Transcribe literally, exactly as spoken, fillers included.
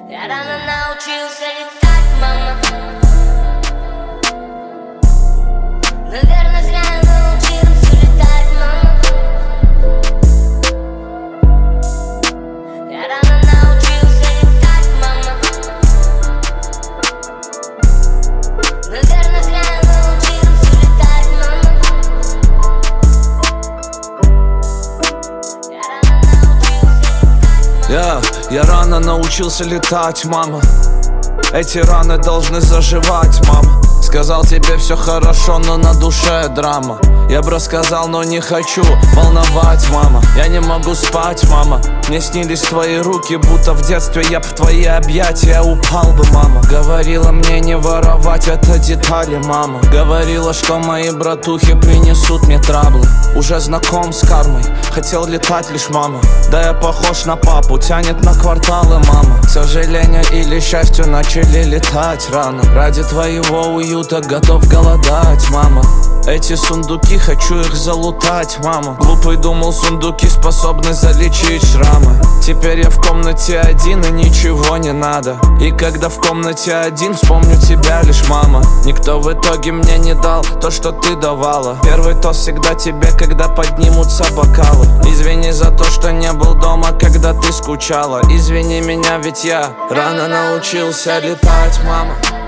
Я рано научился летать, мама. Наверное, зря я научился летать, мама. Я рано научился летать, мама. Наверное, зря я научился летать, мама. Я рано научился летать, мама. Я, я рано научился летать, мама. Эти раны должны заживать, мама. Сказал тебе все хорошо, но на душе драма. Я бы рассказал, но не хочу волновать, мама. Я не могу спать, мама. Мне снились твои руки, будто в детстве я б в твои объятия упал бы, мама. Говорила мне не воровать, это детали, мама. Говорила, что мои братухи принесут мне траблы. Уже знаком с кармой, хотел летать лишь, мама. Да я похож на папу, тянет на кварталы, мама. К сожалению или счастью, начали летать рано. Ради твоего уюта готов голодать, мама. Эти сундуки, хочу их залутать, мама. Глупый думал, сундуки способны залечить шрамы. Теперь я в комнате один и ничего не надо. И когда в комнате один, вспомню тебя лишь, мама. Никто в итоге мне не дал то, что ты давала. Первый тост всегда тебе, когда поднимутся бокалы. Извини за то, что не был дома, когда ты скучала. Извини меня, ведь я рано научился летать, мама.